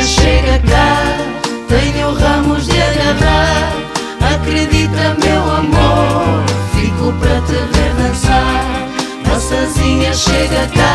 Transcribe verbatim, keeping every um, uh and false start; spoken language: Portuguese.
chega cá, tenho ramos de agarrar. Acredita, meu amor, fico para te ver dançar. Moçazinha, chega cá,